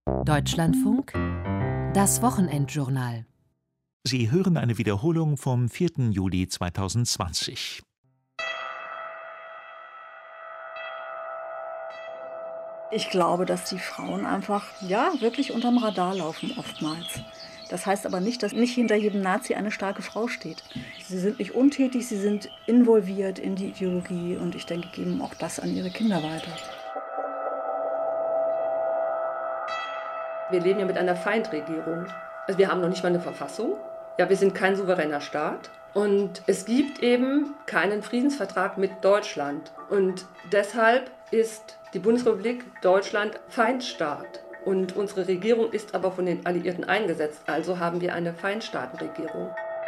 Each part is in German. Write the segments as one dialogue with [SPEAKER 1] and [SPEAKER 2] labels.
[SPEAKER 1] Deutschlandfunk, das Wochenendjournal.
[SPEAKER 2] Sie hören eine Wiederholung vom 4. Juli 2020.
[SPEAKER 3] Ich glaube, dass die Frauen einfach, wirklich unterm Radar laufen oftmals. Das heißt aber nicht, dass nicht hinter jedem Nazi eine starke Frau steht. Sie sind nicht untätig, sie sind involviert in die Ideologie und ich denke, geben auch das an ihre Kinder weiter.
[SPEAKER 4] Wir leben ja mit einer Feindregierung. Also wir haben noch nicht mal eine Verfassung. Ja, wir sind kein souveräner Staat. Und es gibt eben keinen Friedensvertrag mit Deutschland. Und deshalb ist die Bundesrepublik Deutschland Feindstaat. Und unsere Regierung ist aber von den Alliierten eingesetzt. Also haben wir eine Feindstaatenregierung.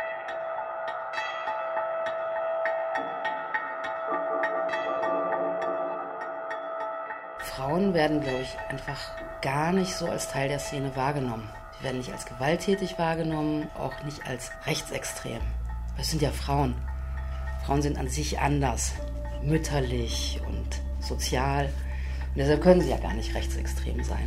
[SPEAKER 5] Frauen werden, glaube ich, einfach gar nicht so als Teil der Szene wahrgenommen. Sie werden nicht als gewalttätig wahrgenommen, auch nicht als rechtsextrem. Es sind ja Frauen. Frauen sind an sich anders, mütterlich und sozial. Und deshalb können sie ja gar nicht rechtsextrem sein.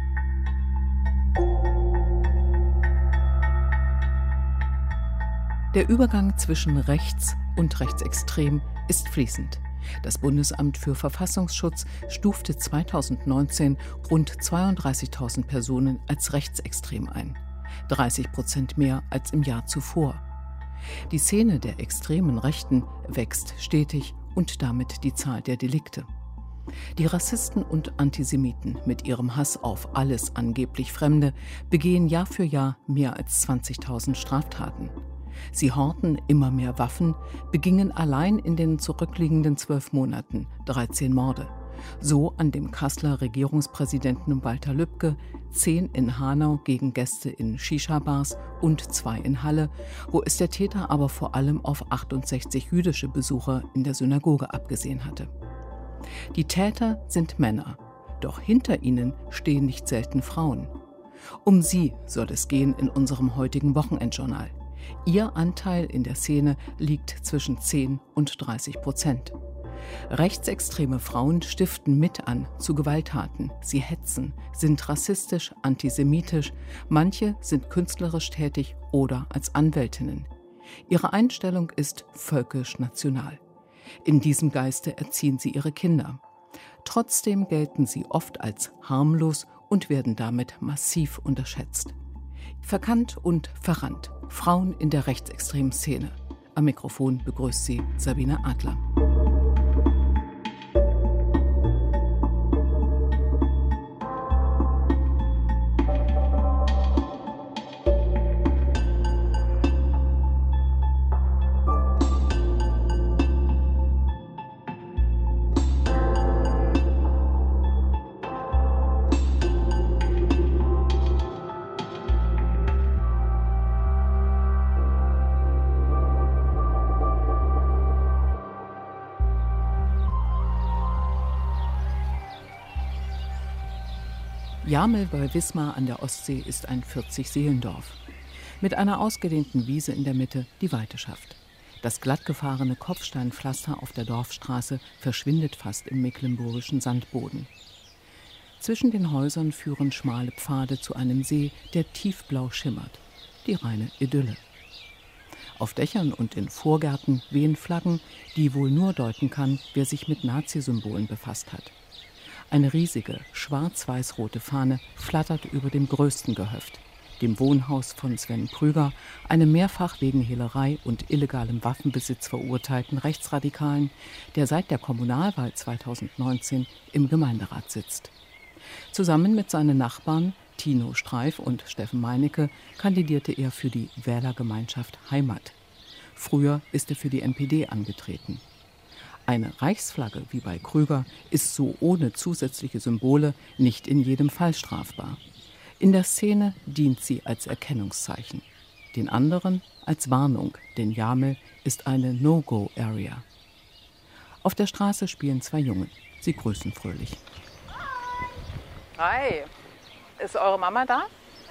[SPEAKER 6] Der Übergang zwischen rechts und rechtsextrem ist fließend. Das Bundesamt für Verfassungsschutz stufte 2019 rund 32.000 Personen als rechtsextrem ein. 30% mehr als im Jahr zuvor. Die Szene der extremen Rechten wächst stetig und damit die Zahl der Delikte. Die Rassisten und Antisemiten mit ihrem Hass auf alles angeblich Fremde begehen Jahr für Jahr mehr als 20.000 Straftaten. Sie horten immer mehr Waffen, begingen allein in den zurückliegenden 12 Monaten 13 Morde. So an dem Kasseler Regierungspräsidenten Walter Lübcke, 10 in Hanau gegen Gäste in Shisha-Bars und 2 in Halle, wo es der Täter aber vor allem auf 68 jüdische Besucher in der Synagoge abgesehen hatte. Die Täter sind Männer, doch hinter ihnen stehen nicht selten Frauen. Um sie soll es gehen in unserem heutigen Wochenendjournal. Ihr Anteil in der Szene liegt zwischen 10 und 30%. Rechtsextreme Frauen stiften mit an zu Gewalttaten. Sie hetzen, sind rassistisch, antisemitisch. Manche sind künstlerisch tätig oder als Anwältinnen. Ihre Einstellung ist völkisch-national. In diesem Geiste erziehen sie ihre Kinder. Trotzdem gelten sie oft als harmlos und werden damit massiv unterschätzt. Verkannt und verrannt. Frauen in der rechtsextremen Szene. Am Mikrofon begrüßt sie Sabine Adler. Jamel bei Wismar an der Ostsee ist ein 40-Seelendorf. Mit einer ausgedehnten Wiese in der Mitte die Weideschaft. Das glattgefahrene Kopfsteinpflaster auf der Dorfstraße verschwindet fast im mecklenburgischen Sandboden. Zwischen den Häusern führen schmale Pfade zu einem See, der tiefblau schimmert. Die reine Idylle. Auf Dächern und in Vorgärten wehen Flaggen, die wohl nur deuten kann, wer sich mit Nazisymbolen befasst hat. Eine riesige, schwarz-weiß-rote Fahne flattert über dem größten Gehöft, dem Wohnhaus von Sven Krüger, einem mehrfach wegen Hehlerei und illegalem Waffenbesitz verurteilten Rechtsradikalen, der seit der Kommunalwahl 2019 im Gemeinderat sitzt. Zusammen mit seinen Nachbarn Tino Streif und Steffen Meinecke kandidierte er für die Wählergemeinschaft Heimat. Früher ist er für die NPD angetreten. Eine Reichsflagge wie bei Krüger ist so ohne zusätzliche Symbole nicht in jedem Fall strafbar. In der Szene dient sie als Erkennungszeichen, den anderen als Warnung, denn Jamel ist eine No-Go-Area. Auf der Straße spielen 2 Jungen. Sie grüßen fröhlich.
[SPEAKER 7] Hi, ist eure Mama da?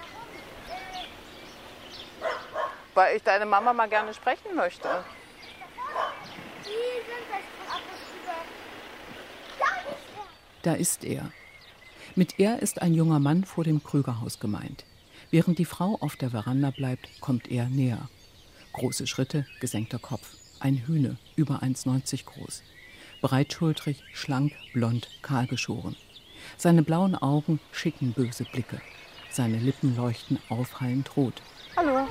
[SPEAKER 7] Weil ich deine Mama mal gerne sprechen möchte.
[SPEAKER 6] Da ist er. Mit er ist ein junger Mann vor dem Krügerhaus gemeint. Während die Frau auf der Veranda bleibt, kommt er näher. Große Schritte, gesenkter Kopf. Ein Hühne, über 1,90 groß. Breitschultrig, schlank, blond, kahl geschoren. Seine blauen Augen schicken böse Blicke. Seine Lippen leuchten aufhallend rot.
[SPEAKER 7] Hallo.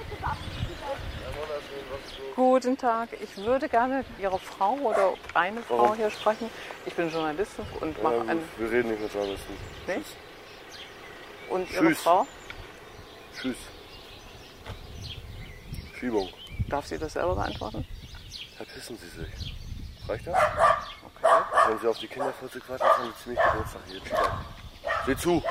[SPEAKER 7] Guten Tag. Ich würde gerne Ihre Frau oder eine Frau hier sprechen. Ich bin Journalistin und mache einen...
[SPEAKER 8] Wir reden nicht mit Journalisten.
[SPEAKER 7] Nee?
[SPEAKER 8] Tschüss.
[SPEAKER 7] Und Ihre Frau?
[SPEAKER 8] Tschüss. Schiebung.
[SPEAKER 7] Darf sie das selber beantworten?
[SPEAKER 8] Verpissen Sie sich. Reicht das?
[SPEAKER 7] Okay.
[SPEAKER 8] Wenn Sie auf die Kinder warten, haben Sie ziemlich Geburtstag hier. Sieh zu.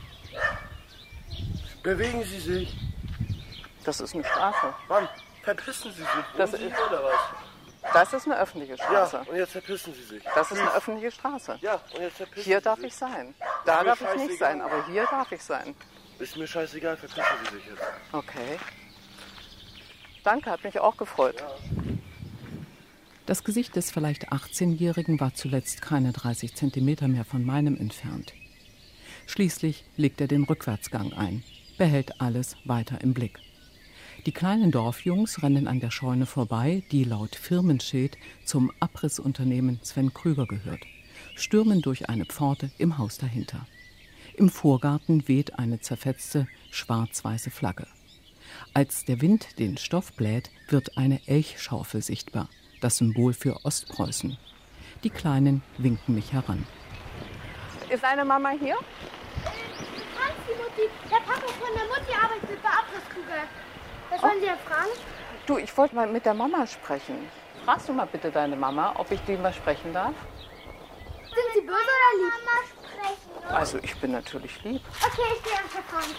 [SPEAKER 8] Bewegen Sie sich.
[SPEAKER 7] Das ist eine Straße.
[SPEAKER 8] Mann, verpissen Sie sich.
[SPEAKER 7] Das ist,
[SPEAKER 8] oder was?
[SPEAKER 7] das ist eine öffentliche Straße.
[SPEAKER 8] Ja, und jetzt verpissen Sie sich.
[SPEAKER 7] Das ist eine öffentliche Straße.
[SPEAKER 8] Ja, und jetzt verpissen
[SPEAKER 7] Hier
[SPEAKER 8] Sie
[SPEAKER 7] darf
[SPEAKER 8] sich.
[SPEAKER 7] ich sein. Da
[SPEAKER 8] mir
[SPEAKER 7] darf ich nicht
[SPEAKER 8] scheißegal.
[SPEAKER 7] sein, aber hier darf ich sein.
[SPEAKER 8] Ist mir scheißegal, verpissen Sie sich jetzt.
[SPEAKER 7] Okay. Danke, hat mich auch gefreut.
[SPEAKER 8] Ja.
[SPEAKER 6] Das Gesicht des vielleicht 18-Jährigen war zuletzt keine 30 Zentimeter mehr von meinem entfernt. Schließlich legt er den Rückwärtsgang ein, behält alles weiter im Blick. Die kleinen Dorfjungs rennen an der Scheune vorbei, die laut Firmenschild zum Abrissunternehmen Sven Krüger gehört, stürmen durch eine Pforte im Haus dahinter. Im Vorgarten weht eine zerfetzte, schwarz-weiße Flagge. Als der Wind den Stoff bläht, wird eine Elchschaufel sichtbar, das Symbol für Ostpreußen. Die Kleinen winken mich heran.
[SPEAKER 7] Ist deine Mama hier?
[SPEAKER 9] Die Mutti, der Papa von der Mutti arbeitet bei Abrisskugel. Was wollen Sie ja fragen?
[SPEAKER 7] Du, ich wollte mal mit der Mama sprechen. Fragst du mal bitte deine Mama, ob ich die mal sprechen darf?
[SPEAKER 9] Sind Sie böse oder lieb? Mama sprechen.
[SPEAKER 7] Also ich bin natürlich lieb.
[SPEAKER 9] Okay, ich gehe einfach fragen.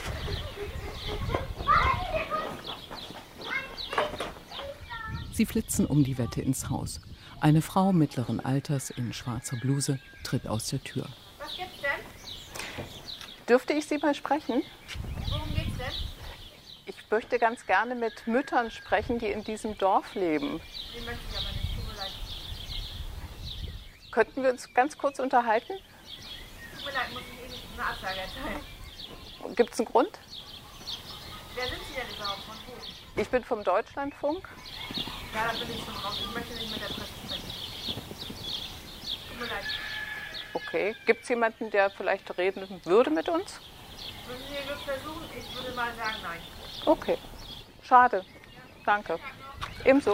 [SPEAKER 6] Sie flitzen um die Wette ins Haus. Eine Frau mittleren Alters in schwarzer Bluse tritt aus der Tür.
[SPEAKER 9] Was gibt's denn?
[SPEAKER 7] Dürfte ich Sie mal sprechen?
[SPEAKER 9] Worum geht's denn?
[SPEAKER 7] Ich möchte ganz gerne mit Müttern sprechen, die in diesem Dorf leben.
[SPEAKER 9] Die möchte ich aber nicht. Tut mir leid.
[SPEAKER 7] Könnten wir uns ganz kurz unterhalten?
[SPEAKER 9] Tut mir leid, muss ich Ihnen eine Absage erteilen.
[SPEAKER 7] Gibt es einen Grund?
[SPEAKER 9] Wer sind Sie denn überhaupt? Von wo?
[SPEAKER 7] Ich bin vom Deutschlandfunk.
[SPEAKER 9] Ja, da bin ich schon raus. Ich möchte nicht mit der Presse sprechen. Tut mir leid.
[SPEAKER 7] Okay. Gibt es jemanden, der vielleicht reden würde mit uns?
[SPEAKER 9] Müssen Sie Ihr Glück versuchen? Ich würde mal sagen, nein.
[SPEAKER 7] Okay. Schade. Danke. Ebenso.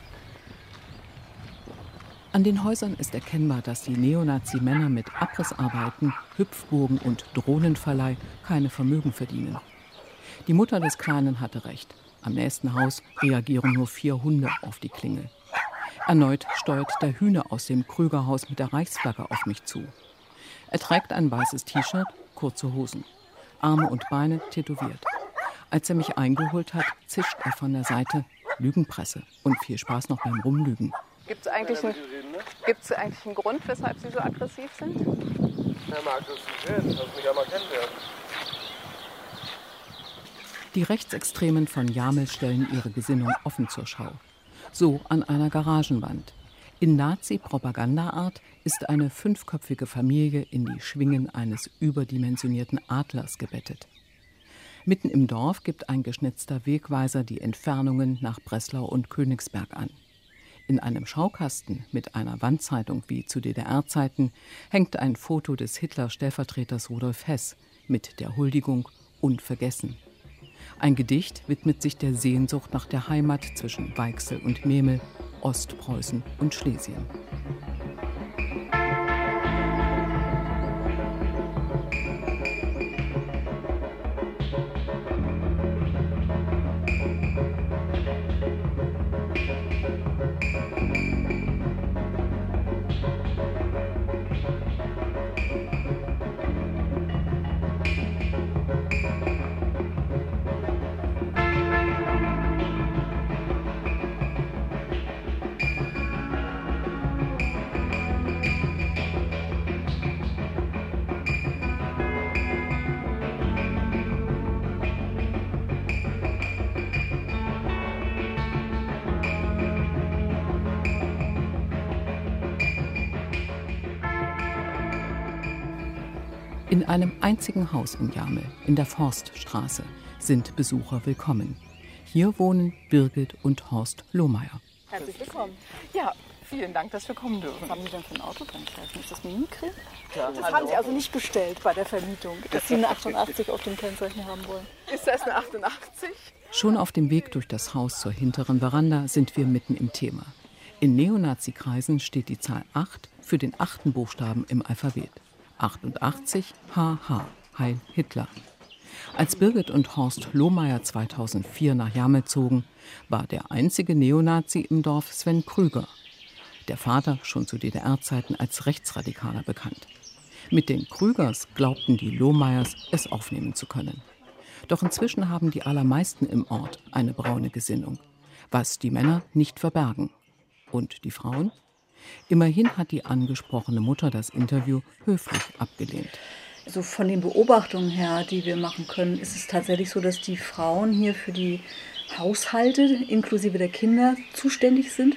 [SPEAKER 6] An den Häusern ist erkennbar, dass die Neonazi-Männer mit Abrissarbeiten, Hüpfburgen und Drohnenverleih keine Vermögen verdienen. Die Mutter des Kleinen hatte recht. Am nächsten Haus reagieren nur 4 Hunde auf die Klingel. Erneut steuert der Hühner aus dem Krügerhaus mit der Reichsflagge auf mich zu. Er trägt ein weißes T-Shirt, kurze Hosen. Arme und Beine tätowiert. Als er mich eingeholt hat, zischt er von der Seite: Lügenpresse und viel Spaß noch beim Rumlügen.
[SPEAKER 7] Gibt es eigentlich einen Grund, weshalb Sie so aggressiv sind?
[SPEAKER 8] Ja, mal aggressiv werden, lass mich ja mal kennenlernen.
[SPEAKER 6] Die Rechtsextremen von Jamel stellen ihre Gesinnung offen zur Schau. So an einer Garagenwand. In Nazi-Propagandaart ist eine 5-köpfige Familie in die Schwingen eines überdimensionierten Adlers gebettet. Mitten im Dorf gibt ein geschnitzter Wegweiser die Entfernungen nach Breslau und Königsberg an. In einem Schaukasten mit einer Wandzeitung wie zu DDR-Zeiten hängt ein Foto des Hitler-Stellvertreters Rudolf Hess mit der Huldigung „Unvergessen". Ein Gedicht widmet sich der Sehnsucht nach der Heimat zwischen Weichsel und Memel, Ostpreußen und Schlesien. einem einzigen Haus in Jamel, in der Forststraße, sind Besucher willkommen. Hier wohnen Birgit und Horst Lohmeier.
[SPEAKER 7] Herzlich willkommen. Ja, vielen Dank, dass wir kommen dürfen. Was haben Sie denn für ein Auto? Kann ich helfen? Ist das ein Mimikry? Ja, das haben Sie also nicht bestellt bei der Vermietung, dass Sie eine 88 auf dem Kennzeichen haben wollen. Ist das eine 88?
[SPEAKER 6] Schon auf dem Weg durch das Haus zur hinteren Veranda sind wir mitten im Thema. In Neonazi-Kreisen steht die Zahl 8 für den 8. Buchstaben im Alphabet. 88 HH, Heil Hitler. Als Birgit und Horst Lohmeier 2004 nach Jamel zogen, war der einzige Neonazi im Dorf Sven Krüger. Der Vater schon zu DDR-Zeiten als Rechtsradikaler bekannt. Mit den Krügers glaubten die Lohmeiers, es aufnehmen zu können. Doch inzwischen haben die allermeisten im Ort eine braune Gesinnung, was die Männer nicht verbergen. Und die Frauen? Immerhin hat die angesprochene Mutter das Interview höflich abgelehnt.
[SPEAKER 3] Also von den Beobachtungen her, die wir machen können, ist es tatsächlich so, dass die Frauen hier für die Haushalte inklusive der Kinder zuständig sind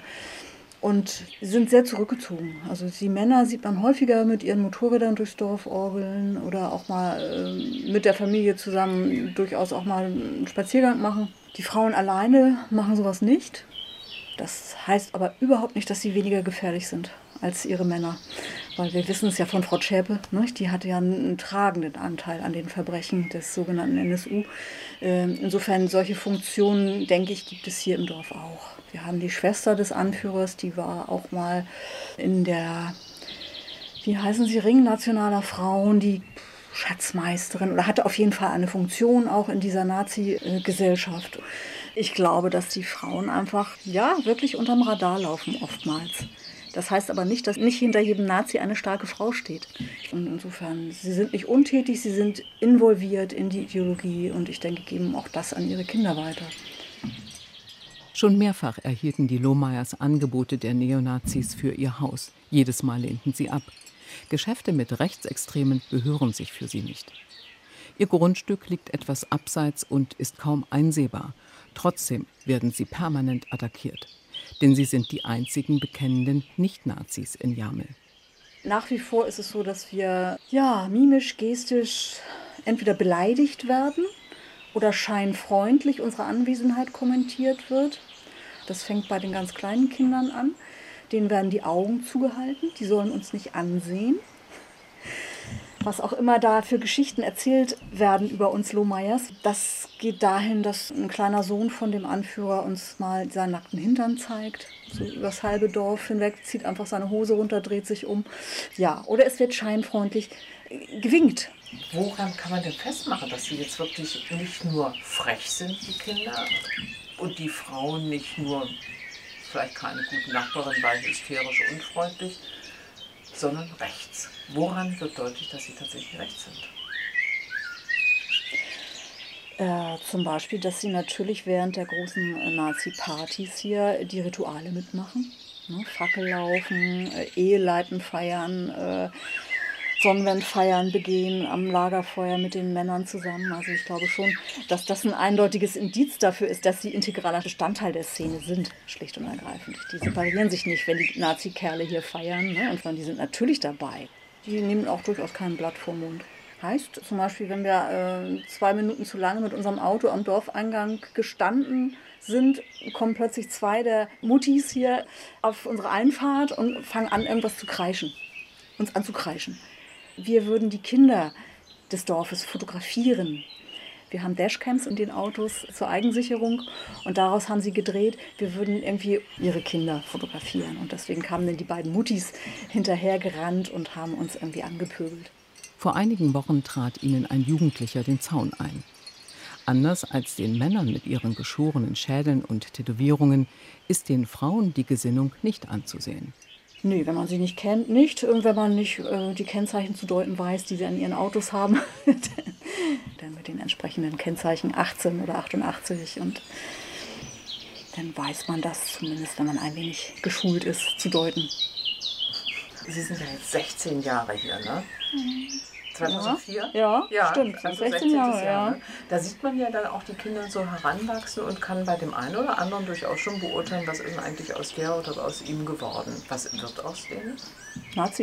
[SPEAKER 3] und sind sehr zurückgezogen. Also die Männer sieht man häufiger mit ihren Motorrädern durchs Dorf orgeln oder auch mal mit der Familie zusammen durchaus auch mal einen Spaziergang machen. Die Frauen alleine machen sowas nicht. Das heißt aber überhaupt nicht, dass sie weniger gefährlich sind als ihre Männer. Weil wir wissen es ja von Frau Zschäpe, ne? Die hatte ja einen tragenden Anteil an den Verbrechen des sogenannten NSU. Insofern solche Funktionen, denke ich, gibt es hier im Dorf auch. Wir haben die Schwester des Anführers, die war auch mal in der, wie heißen sie, Ring nationaler Frauen, die Schatzmeisterin oder hatte auf jeden Fall eine Funktion auch in dieser Nazi-Gesellschaft. Ich glaube, dass die Frauen einfach, ja, wirklich unterm Radar laufen oftmals. Das heißt aber nicht, dass nicht hinter jedem Nazi eine starke Frau steht. Und insofern, sie sind nicht untätig, sie sind involviert in die Ideologie und ich denke, geben auch das an ihre Kinder weiter.
[SPEAKER 6] Schon mehrfach erhielten die Lohmeiers Angebote der Neonazis für ihr Haus. Jedes Mal lehnten sie ab. Geschäfte mit Rechtsextremen gehören sich für sie nicht. Ihr Grundstück liegt etwas abseits und ist kaum einsehbar. Trotzdem werden sie permanent attackiert. Denn sie sind die einzigen bekennenden Nicht-Nazis in Jamel.
[SPEAKER 3] Nach wie vor ist es so, dass wir mimisch, gestisch entweder beleidigt werden oder scheinfreundlich unsere Anwesenheit kommentiert wird. Das fängt bei den ganz kleinen Kindern an. Denen werden die Augen zugehalten, die sollen uns nicht ansehen. Was auch immer da für Geschichten erzählt werden über uns Lohmeiers, das geht dahin, dass ein kleiner Sohn von dem Anführer uns mal seinen nackten Hintern zeigt. So übers halbe Dorf hinweg, zieht einfach seine Hose runter, dreht sich um. Ja, oder es wird scheinfreundlich gewinkt.
[SPEAKER 10] Woran kann man denn festmachen, dass sie jetzt wirklich nicht nur frech sind, die Kinder, und die Frauen nicht nur vielleicht keine gute Nachbarin, weil hysterisch unfreundlich, sondern rechts? Woran wird deutlich, dass sie tatsächlich rechts sind?
[SPEAKER 3] Zum Beispiel, dass sie natürlich während der großen Nazi-Partys hier die Rituale mitmachen. Ne? Fackellaufen, Eheleiten feiern, Sonnenwendfeiern begehen am Lagerfeuer mit den Männern zusammen. Also ich glaube schon, dass das ein eindeutiges Indiz dafür ist, dass sie integraler Bestandteil der Szene sind, schlicht und ergreifend. Die separieren sich nicht, wenn die Nazi-Kerle hier feiern, ne? Und die sind natürlich dabei. Die nehmen auch durchaus kein Blatt vor Mund. Heißt zum Beispiel, wenn wir 2 Minuten zu lange mit unserem Auto am Dorfeingang gestanden sind, kommen plötzlich 2 der Muttis hier auf unsere Einfahrt und fangen an, irgendwas zu kreischen. Uns anzukreischen. Wir würden die Kinder des Dorfes fotografieren. Wir haben Dashcams in den Autos zur Eigensicherung und daraus haben sie gedreht, wir würden irgendwie ihre Kinder fotografieren. Und deswegen kamen dann die beiden Muttis hinterhergerannt und haben uns irgendwie angepöbelt.
[SPEAKER 6] Vor einigen Wochen trat ihnen ein Jugendlicher den Zaun ein. Anders als den Männern mit ihren geschorenen Schädeln und Tätowierungen ist den Frauen die Gesinnung nicht anzusehen.
[SPEAKER 3] Nee, wenn man sie nicht kennt, nicht. Wenn man nicht die Kennzeichen zu deuten weiß, die sie an ihren Autos haben, dann mit den entsprechenden Kennzeichen 18 oder 88. Und dann weiß man das zumindest, wenn man ein wenig geschult ist, zu deuten.
[SPEAKER 10] Sie sind ja jetzt 16 Jahre hier, ne? 2004?
[SPEAKER 3] Ja, stimmt.
[SPEAKER 10] Also
[SPEAKER 3] 16 Jahre, ja.
[SPEAKER 10] Ne? Da sieht man ja dann auch die Kinder so heranwachsen und kann bei dem einen oder anderen durchaus schon beurteilen, was ist eigentlich aus der oder aus ihm geworden. Was wird aus denen?
[SPEAKER 3] Nazis.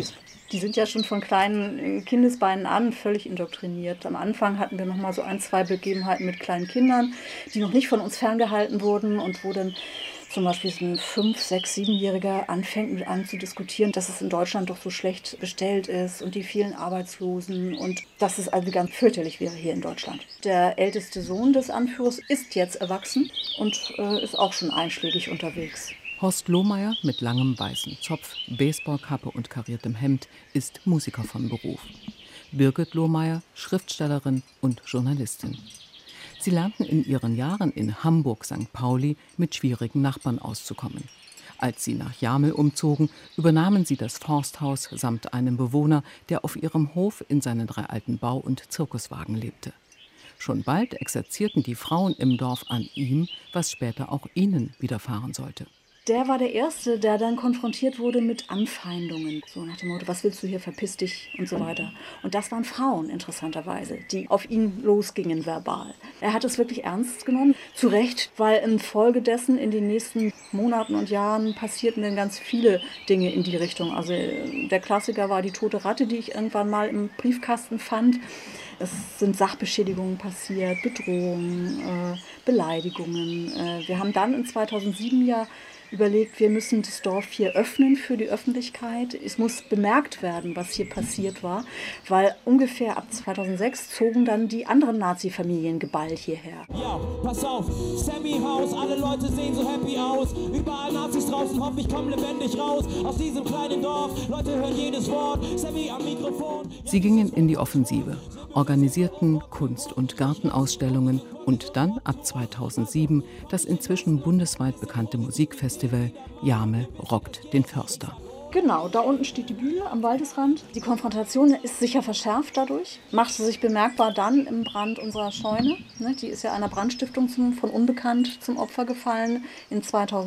[SPEAKER 3] Die sind ja schon von kleinen Kindesbeinen an völlig indoktriniert. Am Anfang hatten wir noch mal so 1, 2 Begebenheiten mit kleinen Kindern, die noch nicht von uns ferngehalten wurden und wo dann zum Beispiel so ein 5-, 6-, 7-Jähriger anfängt mit einem zu diskutieren, dass es in Deutschland doch so schlecht bestellt ist und die vielen Arbeitslosen und dass es also ganz fürchterlich wäre hier in Deutschland. Der älteste Sohn des Anführers ist jetzt erwachsen und ist auch schon einschlägig unterwegs.
[SPEAKER 6] Horst Lohmeier mit langem weißen Zopf, Baseballkappe und kariertem Hemd ist Musiker von Beruf. Birgit Lohmeier, Schriftstellerin und Journalistin. Sie lernten in ihren Jahren in Hamburg-St. Pauli mit schwierigen Nachbarn auszukommen. Als sie nach Jamel umzogen, übernahmen sie das Forsthaus samt einem Bewohner, der auf ihrem Hof in seinen 3 alten Bau- und Zirkuswagen lebte. Schon bald exerzierten die Frauen im Dorf an ihm, was später auch ihnen widerfahren sollte.
[SPEAKER 3] Der war der Erste, der dann konfrontiert wurde mit Anfeindungen. So nach dem Motto, was willst du hier, verpiss dich und so weiter. Und das waren Frauen, interessanterweise, die auf ihn losgingen verbal. Er hat es wirklich ernst genommen, zu Recht, weil infolge dessen in den nächsten Monaten und Jahren passierten dann ganz viele Dinge in die Richtung. Also der Klassiker war die tote Ratte, die ich irgendwann mal im Briefkasten fand. Es sind Sachbeschädigungen passiert, Bedrohungen, Beleidigungen. Wir haben dann in 2007 ja überlegt, wir müssen das Dorf hier öffnen für die Öffentlichkeit. Es muss bemerkt werden, was hier passiert war, weil ungefähr ab 2006 zogen dann die anderen Nazi-Familien geballt hierher.
[SPEAKER 11] Ja, pass auf, Sammy Haus, alle Leute sehen so happy aus. Überall Nazis draußen, hoffe ich komme lebendig raus. Aus diesem kleinen Dorf, Leute hören jedes Wort. Sammy am Mikrofon.
[SPEAKER 6] Sie gingen in die Offensive, organisierten Kunst- und Gartenausstellungen und dann ab 2007 das inzwischen bundesweit bekannte Musikfestival Jamel rockt den Förster.
[SPEAKER 3] Genau, da unten steht die Bühne am Waldesrand. Die Konfrontation ist sicher verschärft dadurch, machte sich bemerkbar dann im Brand unserer Scheune. Die ist ja einer Brandstiftung von Unbekannt zum Opfer gefallen in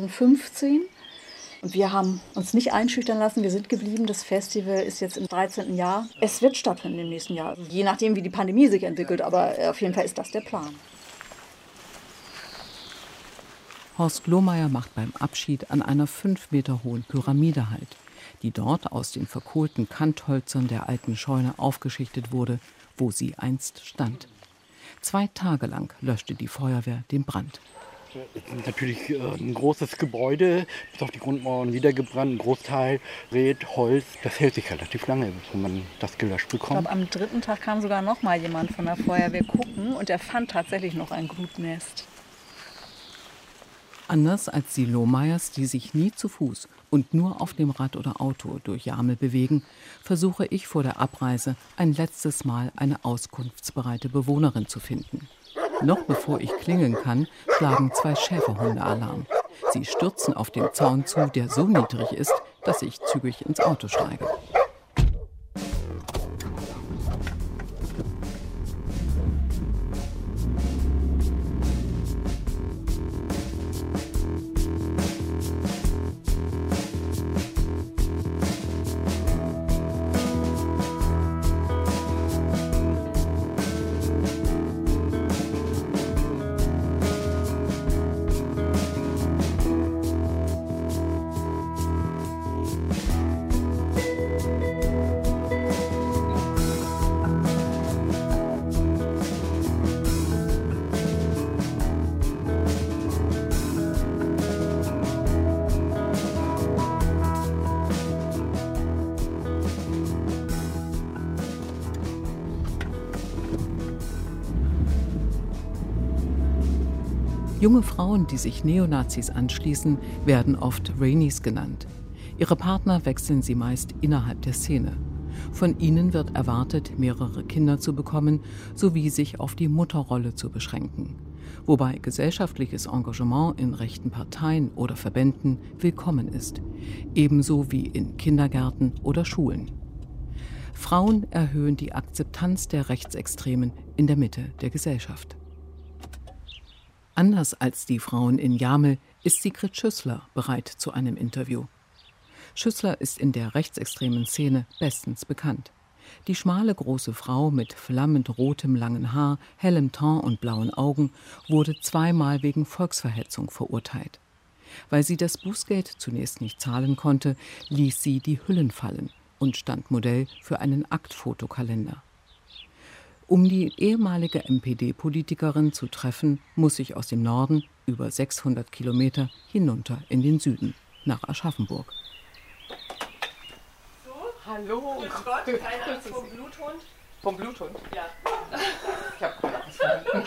[SPEAKER 3] 2015. Und wir haben uns nicht einschüchtern lassen, wir sind geblieben. Das Festival ist jetzt im 13. Jahr. Es wird stattfinden im nächsten Jahr, also je nachdem, wie die Pandemie sich entwickelt, aber auf jeden Fall ist das der Plan.
[SPEAKER 6] Horst Lohmeier macht beim Abschied an einer 5 Meter hohen Pyramide halt, die dort aus den verkohlten Kanthölzern der alten Scheune aufgeschichtet wurde, wo sie einst stand. 2 Tage lang löschte die Feuerwehr den Brand.
[SPEAKER 12] Es ist natürlich ein großes Gebäude, bis auf die Grundmauern niedergebrannt, ein Großteil Red, Holz. Das hält sich relativ lange, bis man das gelöscht bekommt.
[SPEAKER 3] Ich glaube, am 3. Tag kam sogar noch mal jemand von der Feuerwehr gucken und der fand tatsächlich noch ein Glutnest.
[SPEAKER 6] Anders als die Lohmeiers, die sich nie zu Fuß und nur auf dem Rad oder Auto durch Jamel bewegen, versuche ich vor der Abreise ein letztes Mal eine auskunftsbereite Bewohnerin zu finden. Noch bevor ich klingeln kann, schlagen 2 Schäferhunde Alarm. Sie stürzen auf den Zaun zu, der so niedrig ist, dass ich zügig ins Auto steige. Junge Frauen, die sich Neonazis anschließen, werden oft Rainies genannt. Ihre Partner wechseln sie meist innerhalb der Szene. Von ihnen wird erwartet, mehrere Kinder zu bekommen, sowie sich auf die Mutterrolle zu beschränken. Wobei gesellschaftliches Engagement in rechten Parteien oder Verbänden willkommen ist, ebenso wie in Kindergärten oder Schulen. Frauen erhöhen die Akzeptanz der Rechtsextremen in der Mitte der Gesellschaft. Anders als die Frauen in Jamel ist Sigrid Schüssler bereit zu einem Interview. Schüssler ist in der rechtsextremen Szene bestens bekannt. Die schmale große Frau mit flammend rotem langen Haar, hellem Teint und blauen Augen wurde 2-mal wegen Volksverhetzung verurteilt. Weil sie das Bußgeld zunächst nicht zahlen konnte, ließ sie die Hüllen fallen und stand Modell für einen Aktfotokalender. Um die ehemalige NPD-Politikerin zu treffen, muss ich aus dem Norden über 600 Kilometer hinunter in den Süden, nach Aschaffenburg.
[SPEAKER 7] So, hallo. Grüß Gott, keiner vom Bluthund? Vom Bluthund? Ja. Ich habe keine Angst.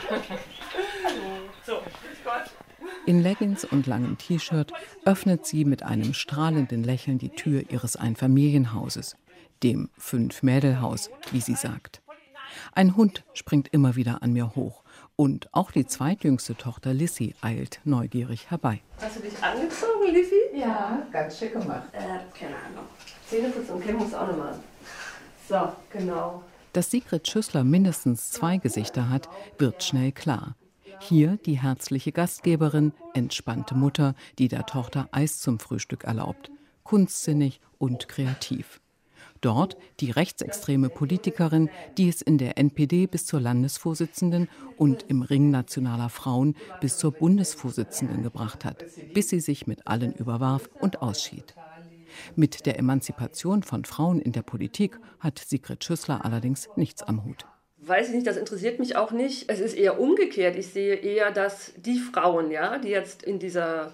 [SPEAKER 7] Hallo. So, grüß Gott.
[SPEAKER 6] In Leggings und langem T-Shirt öffnet sie mit einem strahlenden Lächeln die Tür ihres Einfamilienhauses, dem 5-Mädel-Haus, wie sie sagt. Ein Hund springt immer wieder an mir hoch und auch die zweitjüngste Tochter Lissy eilt neugierig herbei.
[SPEAKER 4] Hast du dich angezogen, Lissy?
[SPEAKER 10] Ja, ganz schick gemacht.
[SPEAKER 4] Keine Ahnung. Zähneputzen und Kämmen musst du auch noch machen. So, genau.
[SPEAKER 6] Dass Sigrid Schüssler mindestens 2 Gesichter hat, wird schnell klar. Hier die herzliche Gastgeberin, entspannte Mutter, die der Tochter Eis zum Frühstück erlaubt, kunstsinnig und kreativ. Dort die rechtsextreme Politikerin, die es in der NPD bis zur Landesvorsitzenden und im Ring nationaler Frauen bis zur Bundesvorsitzenden gebracht hat, bis sie sich mit allen überwarf und ausschied. Mit der Emanzipation von Frauen in der Politik hat Sigrid Schüssler allerdings nichts am Hut.
[SPEAKER 4] Weiß ich nicht, das interessiert mich auch nicht. Es ist eher umgekehrt. Ich sehe eher, dass die Frauen, ja, die jetzt in dieser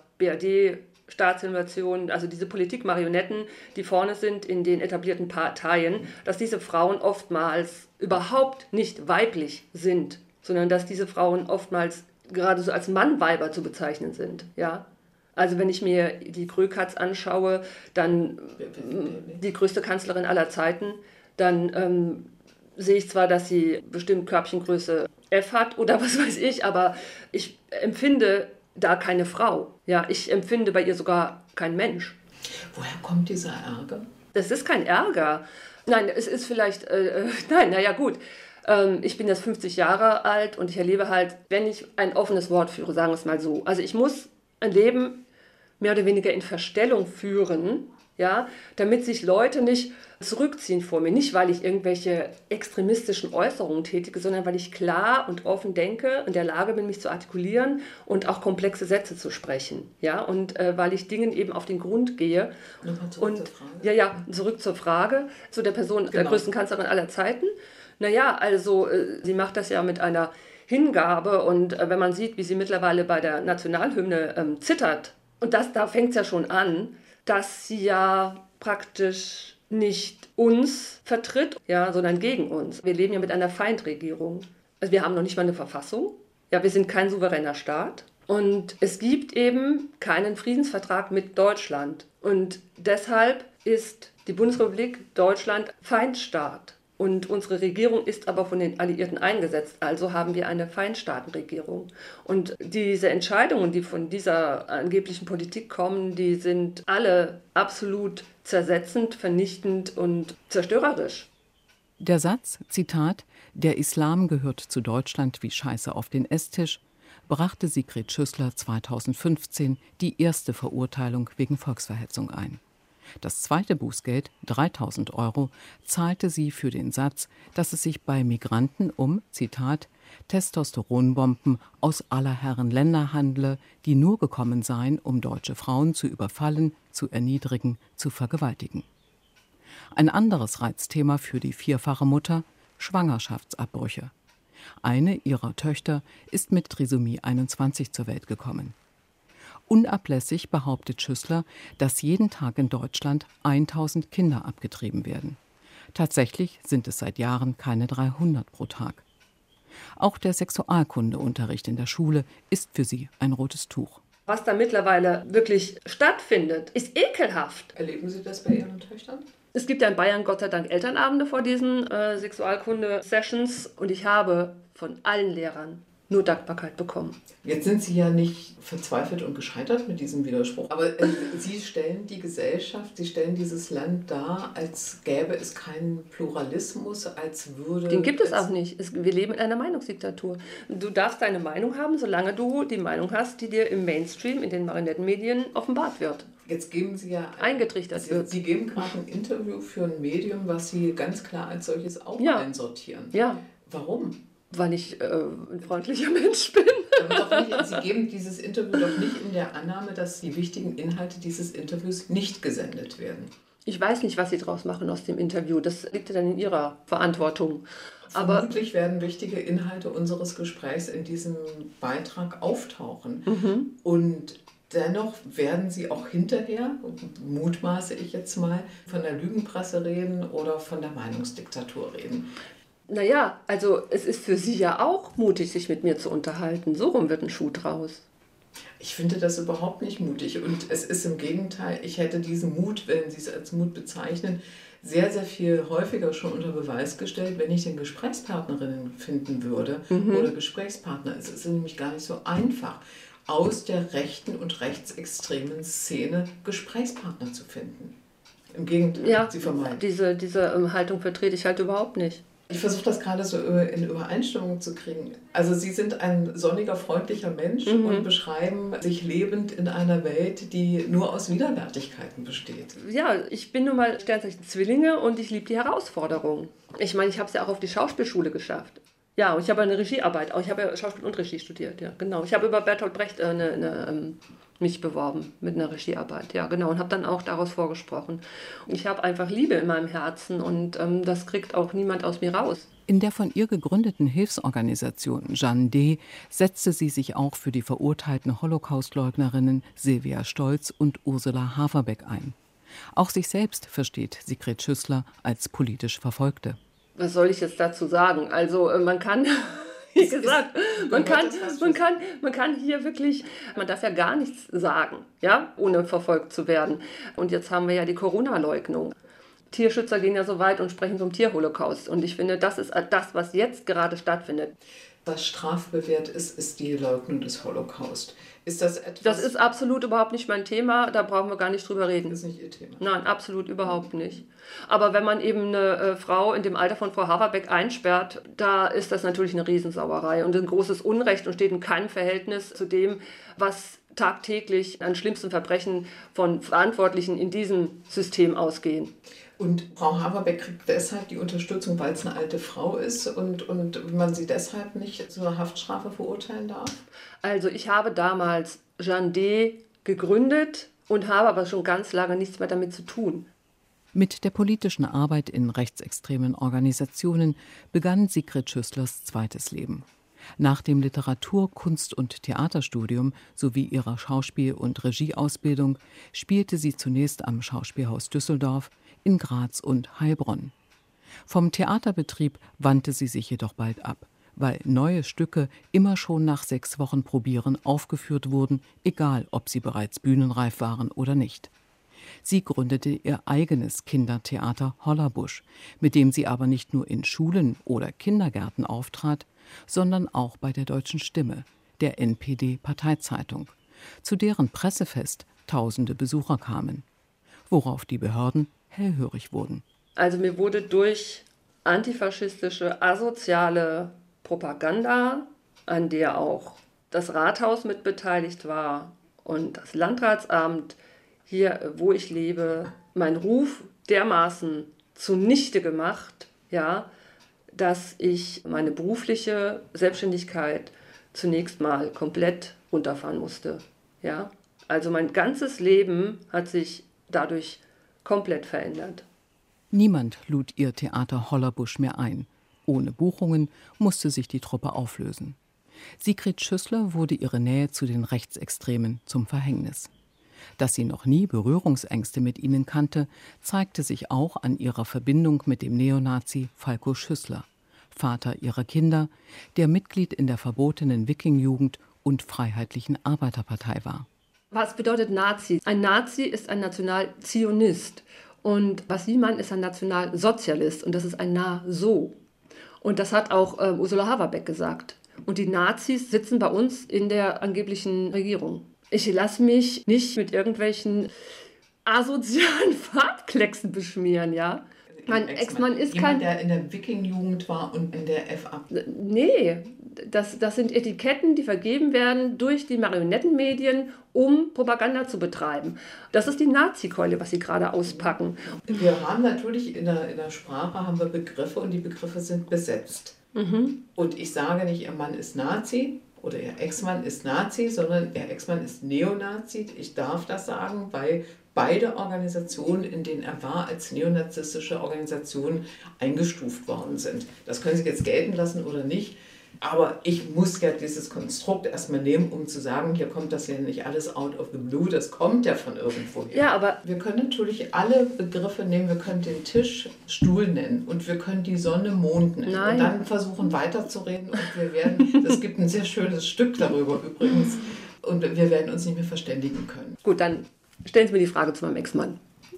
[SPEAKER 4] BRD-Staatsinvasion, also diese Politikmarionetten, die vorne sind in den etablierten Parteien, dass diese Frauen oftmals überhaupt nicht weiblich sind, sondern dass diese Frauen oftmals gerade so als Mannweiber zu bezeichnen sind, ja. Also wenn ich mir die Krökatz anschaue, dann die größte Kanzlerin aller Zeiten, dann sehe ich zwar, dass sie bestimmt Körbchengröße F hat oder was weiß ich, aber ich empfinde da keine Frau. Ja, ich empfinde bei ihr sogar kein Mensch.
[SPEAKER 10] Woher kommt dieser Ärger?
[SPEAKER 4] Das ist kein Ärger. Nein, es ist vielleicht, gut. Ich bin jetzt 50 Jahre alt und ich erlebe halt, wenn ich ein offenes Wort führe, sagen wir es mal so. Also ich muss ein Leben mehr oder weniger in Verstellung führen, ja, damit sich Leute nicht zurückziehen vor mir. Nicht, weil ich irgendwelche extremistischen Äußerungen tätige, sondern weil ich klar und offen denke, in der Lage bin, mich zu artikulieren und auch komplexe Sätze zu sprechen. Ja, und weil ich Dingen eben auf den Grund gehe. Zurück zur Frage, zu der Person, der größten Kanzlerin aller Zeiten. Naja, also sie macht das ja mit einer Hingabe und wenn man sieht, wie sie mittlerweile bei der Nationalhymne zittert, und da fängt es ja schon an, dass sie ja praktisch nicht uns vertritt, ja, sondern gegen uns. Wir leben ja mit einer Feindregierung. Also wir haben noch nicht mal eine Verfassung. Ja, wir sind kein souveräner Staat. Und es gibt eben keinen Friedensvertrag mit Deutschland. Und deshalb ist die Bundesrepublik Deutschland Feindstaat. Und unsere Regierung ist aber von den Alliierten eingesetzt. Also haben wir eine Feindstaatenregierung. Und diese Entscheidungen, die von dieser angeblichen Politik kommen, die sind alle absolut zersetzend, vernichtend und zerstörerisch.
[SPEAKER 6] Der Satz, Zitat, der Islam gehört zu Deutschland wie Scheiße auf den Esstisch, brachte Sigrid Schüssler 2015 die erste Verurteilung wegen Volksverhetzung ein. Das zweite Bußgeld, 3.000 €, zahlte sie für den Satz, dass es sich bei Migranten um, Zitat, Testosteronbomben aus aller Herren Länder handle, die nur gekommen seien, um deutsche Frauen zu überfallen, zu erniedrigen, zu vergewaltigen. Ein anderes Reizthema für die vierfache Mutter, Schwangerschaftsabbrüche. Eine ihrer Töchter ist mit Trisomie 21 zur Welt gekommen. Unablässig behauptet Schüssler, dass jeden Tag in Deutschland 1000 Kinder abgetrieben werden. Tatsächlich sind es seit Jahren keine 300 pro Tag. Auch der Sexualkundeunterricht in der Schule ist für sie ein rotes Tuch.
[SPEAKER 4] Was da mittlerweile wirklich stattfindet, ist ekelhaft.
[SPEAKER 10] Erleben Sie das bei Ihren Töchtern?
[SPEAKER 4] Es gibt ja in Bayern Gott sei Dank Elternabende vor diesen Sexualkunde-Sessions und ich habe von allen Lehrern nur Dankbarkeit bekommen.
[SPEAKER 10] Jetzt sind Sie ja nicht verzweifelt und gescheitert mit diesem Widerspruch, aber Sie stellen die Gesellschaft, Sie stellen dieses Land dar, als gäbe es keinen Pluralismus, als würde...
[SPEAKER 4] Den gibt es auch nicht. Wir leben in einer Meinungsdiktatur. Du darfst deine Meinung haben, solange du die Meinung hast, die dir im Mainstream, in den Marionettenmedien offenbart wird.
[SPEAKER 10] Jetzt geben Sie ja...
[SPEAKER 4] eingetrichtert wird.
[SPEAKER 10] Sie geben gerade ein Interview für ein Medium, was Sie ganz klar als solches auch einsortieren.
[SPEAKER 4] Ja.
[SPEAKER 10] Warum?
[SPEAKER 4] Weil ich ein freundlicher Mensch bin.
[SPEAKER 10] Sie geben dieses Interview doch nicht in der Annahme, dass die wichtigen Inhalte dieses Interviews nicht gesendet werden.
[SPEAKER 4] Ich weiß nicht, was Sie draus machen aus dem Interview. Das liegt ja dann in Ihrer Verantwortung. Aber
[SPEAKER 10] vermutlich werden wichtige Inhalte unseres Gesprächs in diesem Beitrag auftauchen. Und dennoch werden Sie auch hinterher, mutmaße ich jetzt mal, von der Lügenpresse reden oder von der Meinungsdiktatur reden.
[SPEAKER 4] Naja, also es ist für Sie ja auch mutig, sich mit mir zu unterhalten. So rum wird ein Schuh draus.
[SPEAKER 10] Ich finde das überhaupt nicht mutig und es ist im Gegenteil, ich hätte diesen Mut, wenn Sie es als Mut bezeichnen, sehr, sehr viel häufiger schon unter Beweis gestellt, wenn ich den Gesprächspartnerinnen finden würde oder Gesprächspartner. Es ist nämlich gar nicht so einfach, aus der rechten und rechtsextremen Szene Gesprächspartner zu finden. Im Gegenteil,
[SPEAKER 4] ja,
[SPEAKER 10] sie vermeiden.
[SPEAKER 4] Diese Haltung vertrete ich halt überhaupt nicht.
[SPEAKER 10] Ich versuche das gerade so in Übereinstimmung zu kriegen. Also Sie sind ein sonniger, freundlicher Mensch und beschreiben sich lebend in einer Welt, die nur aus Widerwärtigkeiten besteht.
[SPEAKER 4] Ja, ich bin nun mal Sternzeichen Zwillinge und ich liebe die Herausforderung. Ich meine, ich habe es ja auch auf die Schauspielschule geschafft. Ja, und ich habe eine Regiearbeit, ich habe ja Schauspiel und Regie studiert, ja, genau. Ich habe über Bertolt Brecht mich beworben mit einer Regiearbeit, ja, genau, und habe dann auch daraus vorgesprochen. Ich habe einfach Liebe in meinem Herzen und das kriegt auch niemand aus mir raus.
[SPEAKER 6] In der von ihr gegründeten Hilfsorganisation Jeanne D. setzte sie sich auch für die verurteilten Holocaustleugnerinnen Silvia Stolz und Ursula Haverbeck ein. Auch sich selbst versteht Sigrid Schüssler als politisch Verfolgte.
[SPEAKER 4] Was soll ich jetzt dazu sagen? Also man kann, wie gesagt, man kann hier wirklich, man darf ja gar nichts sagen, ja, ohne verfolgt zu werden. Und jetzt haben wir ja die Corona-Leugnung. Tierschützer gehen ja so weit und sprechen vom Tierholocaust. Und ich finde, das ist das, was jetzt gerade stattfindet.
[SPEAKER 10] Was strafbewehrt ist, ist die Leugnung des Holocaust. Ist das etwas?
[SPEAKER 4] Das ist absolut überhaupt nicht mein Thema, da brauchen wir gar nicht drüber reden.
[SPEAKER 10] Das ist nicht Ihr Thema?
[SPEAKER 4] Nein, absolut überhaupt nicht. Aber wenn man eben eine Frau in dem Alter von Frau Haverbeck einsperrt, da ist das natürlich eine Riesensauerei und ein großes Unrecht und steht in keinem Verhältnis zu dem, was tagtäglich an schlimmsten Verbrechen von Verantwortlichen in diesem System ausgehen.
[SPEAKER 10] Und Frau Haverbeck kriegt deshalb die Unterstützung, weil es eine alte Frau ist und man sie deshalb nicht zu einer Haftstrafe verurteilen darf?
[SPEAKER 4] Also ich habe damals Jeanne D. gegründet und habe aber schon ganz lange nichts mehr damit zu tun.
[SPEAKER 6] Mit der politischen Arbeit in rechtsextremen Organisationen begann Sigrid Schüsslers zweites Leben. Nach dem Literatur-, Kunst- und Theaterstudium sowie ihrer Schauspiel- und Regieausbildung spielte sie zunächst am Schauspielhaus Düsseldorf, in Graz und Heilbronn. Vom Theaterbetrieb wandte sie sich jedoch bald ab, weil neue Stücke immer schon nach 6 Wochen Probieren aufgeführt wurden, egal ob sie bereits bühnenreif waren oder nicht. Sie gründete ihr eigenes Kindertheater Hollerbusch, mit dem sie aber nicht nur in Schulen oder Kindergärten auftrat, sondern auch bei der Deutschen Stimme, der NPD-Parteizeitung, zu deren Pressefest tausende Besucher kamen, worauf die Behörden hellhörig wurden.
[SPEAKER 4] Also mir wurde durch antifaschistische, asoziale Propaganda, an der auch das Rathaus mit beteiligt war und das Landratsamt hier, wo ich lebe, mein Ruf dermaßen zunichte gemacht, ja, dass ich meine berufliche Selbstständigkeit zunächst mal komplett runterfahren musste. Ja? Also mein ganzes Leben hat sich dadurch komplett verändert.
[SPEAKER 6] Niemand lud ihr Theater Hollerbusch mehr ein. Ohne Buchungen musste sich die Truppe auflösen. Sigrid Schüssler wurde ihre Nähe zu den Rechtsextremen zum Verhängnis. Dass sie noch nie Berührungsängste mit ihnen kannte, zeigte sich auch an ihrer Verbindung mit dem Neonazi Falko Schüssler, Vater ihrer Kinder, der Mitglied in der verbotenen Wiking-Jugend und Freiheitlichen Arbeiterpartei war.
[SPEAKER 4] Was bedeutet Nazi? Ein Nazi ist ein Nationalzionist und was Sie meinen, ist ein Nationalsozialist und das ist ein Na-So. Und das hat auch Ursula Haverbeck gesagt. Und die Nazis sitzen bei uns in der angeblichen Regierung. Ich lasse mich nicht mit irgendwelchen asozialen Farbklecksen beschmieren, ja. Mein Ex-Mann ist
[SPEAKER 10] jemand, der in der Wiking-Jugend war und in der FA.
[SPEAKER 4] Nee, das sind Etiketten, die vergeben werden durch die Marionettenmedien, um Propaganda zu betreiben. Das ist die Nazi-Keule, was sie gerade auspacken.
[SPEAKER 10] Wir haben natürlich in der Sprache haben wir Begriffe und die Begriffe sind besetzt. Und ich sage nicht, Ihr Mann ist Nazi oder ihr Ex-Mann ist Nazi, sondern ihr Ex-Mann ist Neonazi. Ich darf das sagen, weil beide Organisationen, in denen er war, als neonazistische Organisationen eingestuft worden sind. Das können Sie jetzt gelten lassen oder nicht. Aber ich muss ja dieses Konstrukt erstmal nehmen, um zu sagen, hier kommt das ja nicht alles out of the blue, das kommt ja von irgendwo her.
[SPEAKER 4] Ja, aber
[SPEAKER 10] wir können natürlich alle Begriffe nehmen, wir können den Tisch Stuhl nennen und wir können die Sonne Mond nennen.
[SPEAKER 4] Nein.
[SPEAKER 10] Und dann versuchen weiterzureden und wir werden, es gibt ein sehr schönes Stück darüber übrigens, und wir werden uns nicht mehr verständigen können.
[SPEAKER 4] Gut, dann stellen Sie mir die Frage zu meinem Ex-Mann.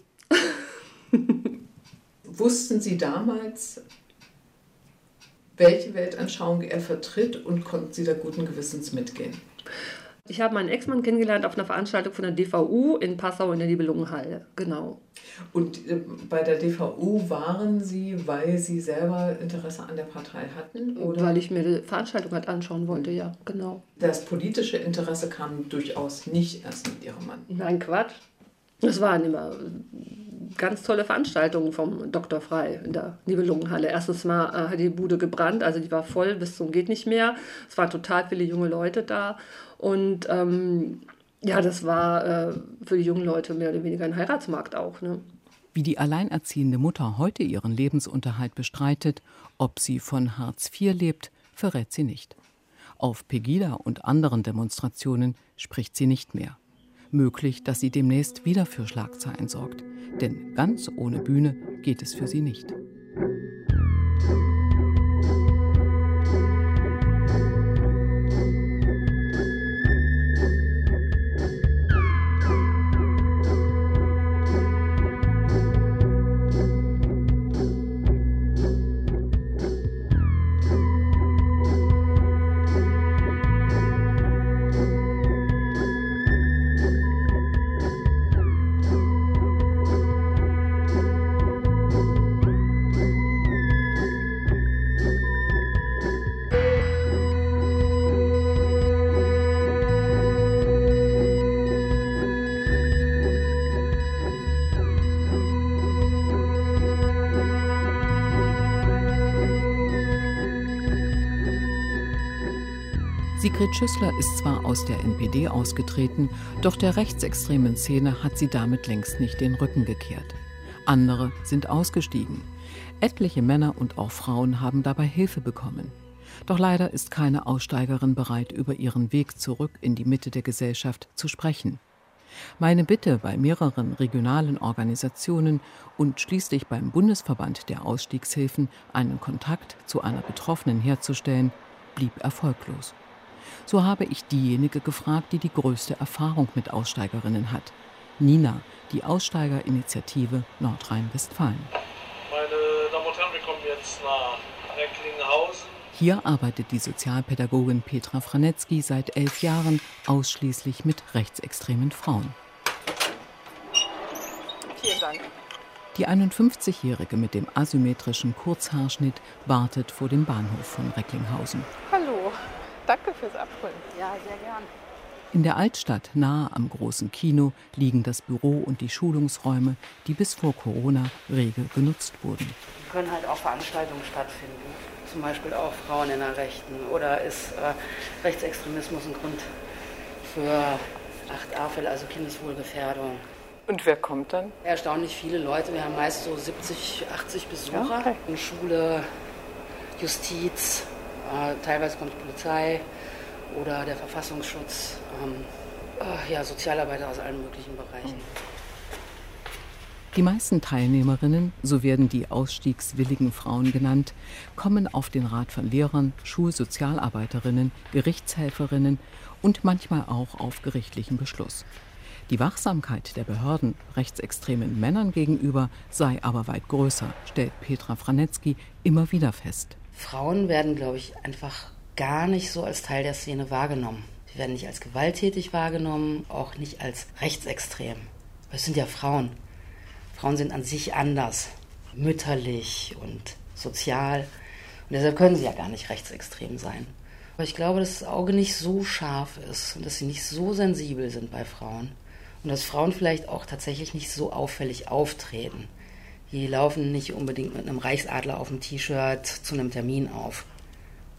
[SPEAKER 10] Wussten Sie damals, welche Weltanschauung er vertritt und konnten Sie da guten Gewissens mitgehen?
[SPEAKER 4] Ich habe meinen Ex-Mann kennengelernt auf einer Veranstaltung von der DVU in Passau in der Nibelungenhalle, genau.
[SPEAKER 10] Und bei der DVU waren Sie, weil Sie selber Interesse an der Partei hatten? Oder?
[SPEAKER 4] Weil ich mir die Veranstaltung halt anschauen wollte, ja, genau.
[SPEAKER 10] Das politische Interesse kam durchaus nicht erst mit Ihrem Mann?
[SPEAKER 4] Nein, Quatsch. Das waren immer ganz tolle Veranstaltungen vom Dr. Frey in der Nibelungenhalle. Erstens mal hat die Bude gebrannt, also die war voll bis zum geht nicht mehr. Es waren total viele junge Leute da und ja, das war für die jungen Leute mehr oder weniger ein Heiratsmarkt auch. Ne?
[SPEAKER 6] Wie die alleinerziehende Mutter heute ihren Lebensunterhalt bestreitet, ob sie von Hartz IV lebt, verrät sie nicht. Auf Pegida und anderen Demonstrationen spricht sie nicht mehr. Möglich, dass sie demnächst wieder für Schlagzeilen sorgt. Denn ganz ohne Bühne geht es für sie nicht. Sigrid Schüssler ist zwar aus der NPD ausgetreten, doch der rechtsextremen Szene hat sie damit längst nicht den Rücken gekehrt. Andere sind ausgestiegen. Etliche Männer und auch Frauen haben dabei Hilfe bekommen. Doch leider ist keine Aussteigerin bereit, über ihren Weg zurück in die Mitte der Gesellschaft zu sprechen. Meine Bitte bei mehreren regionalen Organisationen und schließlich beim Bundesverband der Ausstiegshilfen, einen Kontakt zu einer Betroffenen herzustellen, blieb erfolglos. So habe ich diejenige gefragt, die die größte Erfahrung mit Aussteigerinnen hat. Nina, die Aussteigerinitiative Nordrhein-Westfalen.
[SPEAKER 13] Meine Damen und Herren, wir kommen jetzt nach Recklinghausen.
[SPEAKER 6] Hier arbeitet die Sozialpädagogin Petra Franetzky seit 11 Jahren ausschließlich mit rechtsextremen Frauen.
[SPEAKER 7] Vielen Dank.
[SPEAKER 6] Die 51-Jährige mit dem asymmetrischen Kurzhaarschnitt wartet vor dem Bahnhof von Recklinghausen.
[SPEAKER 7] Hallo, danke fürs Abholen.
[SPEAKER 5] Ja, sehr gern.
[SPEAKER 6] In der Altstadt, nahe am großen Kino, liegen das Büro und die Schulungsräume, die bis vor Corona rege genutzt wurden.
[SPEAKER 5] Es können halt auch Veranstaltungen stattfinden, zum Beispiel auch Frauen in der Rechten. Oder ist Rechtsextremismus ein Grund für 8a-Fälle, also Kindeswohlgefährdung.
[SPEAKER 7] Und wer kommt dann?
[SPEAKER 5] Erstaunlich viele Leute. Wir haben meist so 70, 80 Besucher.
[SPEAKER 7] Ja, okay.
[SPEAKER 5] In Schule, Justiz, teilweise kommt die Polizei oder der Verfassungsschutz. Sozialarbeiter aus allen möglichen Bereichen.
[SPEAKER 6] Die meisten Teilnehmerinnen, so werden die ausstiegswilligen Frauen genannt, kommen auf den Rat von Lehrern, Schulsozialarbeiterinnen, Gerichtshelferinnen und manchmal auch auf gerichtlichen Beschluss. Die Wachsamkeit der Behörden rechtsextremen Männern gegenüber sei aber weit größer, stellt Petra Franetzky immer wieder fest.
[SPEAKER 5] Frauen werden, glaube ich, einfach gar nicht so als Teil der Szene wahrgenommen. Sie werden nicht als gewalttätig wahrgenommen, auch nicht als rechtsextrem. Es sind ja Frauen. Frauen sind an sich anders, mütterlich und sozial. Und deshalb können sie ja gar nicht rechtsextrem sein. Aber ich glaube, dass das Auge nicht so scharf ist und dass sie nicht so sensibel sind bei Frauen. Und dass Frauen vielleicht auch tatsächlich nicht so auffällig auftreten. Die laufen nicht unbedingt mit einem Reichsadler auf dem T-Shirt zu einem Termin auf.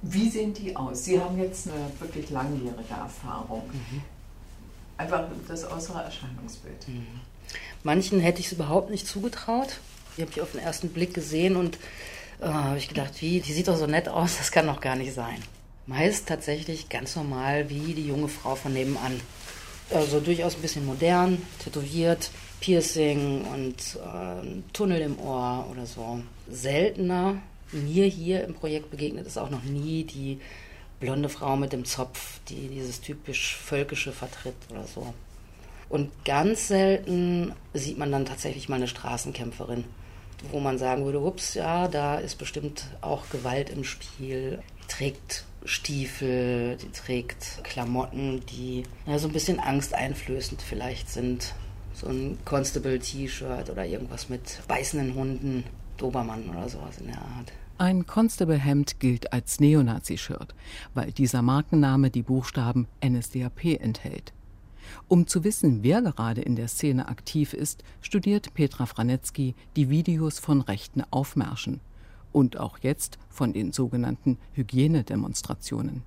[SPEAKER 10] Wie sehen die aus? Sie haben jetzt eine wirklich langjährige Erfahrung. Einfach das äußere Erscheinungsbild.
[SPEAKER 5] Manchen hätte ich es überhaupt nicht zugetraut. Die habe ich auf den ersten Blick gesehen und habe ich gedacht, die sieht doch so nett aus, das kann doch gar nicht sein. Meist tatsächlich ganz normal wie die junge Frau von nebenan. Also durchaus ein bisschen modern, tätowiert, Piercing und Tunnel im Ohr oder so. Seltener mir hier im Projekt begegnet ist auch noch nie die blonde Frau mit dem Zopf, die dieses typisch Völkische vertritt oder so. Und ganz selten sieht man dann tatsächlich mal eine Straßenkämpferin, wo man sagen würde, ups, ja, da ist bestimmt auch Gewalt im Spiel. Die trägt Stiefel, die trägt Klamotten, die so ein bisschen angsteinflößend vielleicht sind. So ein Constable-T-Shirt oder irgendwas mit beißenden Hunden, Dobermann oder sowas in der Art.
[SPEAKER 6] Ein Constable-Hemd gilt als Neonazi-Shirt, weil dieser Markenname die Buchstaben NSDAP enthält. Um zu wissen, wer gerade in der Szene aktiv ist, studiert Petra Franetzky die Videos von rechten Aufmärschen und auch jetzt von den sogenannten Hygienedemonstrationen.